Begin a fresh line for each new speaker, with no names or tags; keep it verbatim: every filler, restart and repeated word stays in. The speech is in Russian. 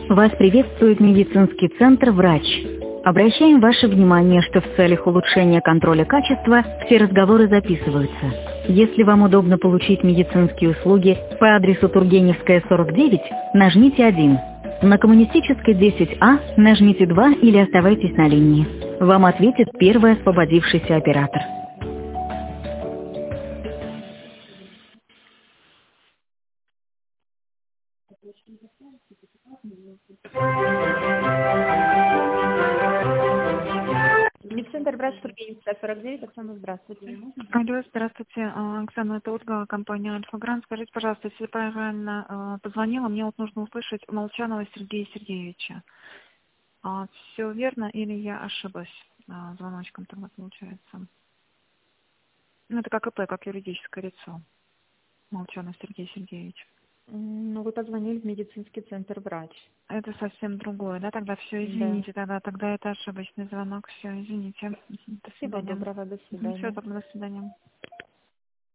Вас приветствует медицинский центр «Врач». Обращаем ваше внимание, что в целях улучшения контроля качества все разговоры записываются. Если вам удобно получить медицинские услуги по адресу Тургеневская, сорок девять, нажмите один. На Коммунистической, десять А нажмите два или оставайтесь на линии. Вам ответит первый освободившийся оператор. Медцентр «Врач», Тургеневская, сорок девять. Оксана, здравствуйте.
Алло, здравствуйте, а, Оксана, это Ольга, компания «Альфа-Гранд». Скажите, пожалуйста, если я правильно а, позвонила, мне вот нужно услышать Молчанова Сергея Сергеевича. А, все верно или я ошиблась а, звоночком тогда получается? Ну, это как ИП, как юридическое лицо. Молчанов Сергей Сергеевич.
М, Ну, вы позвонили в медицинский центр «Врач».
Это совсем другое, да? Тогда все,
Да.
извините, тогда, тогда это ошибочный звонок, все, извините. До
Всего
свидания.
доброго, до
Все,
свидания.
до свидания.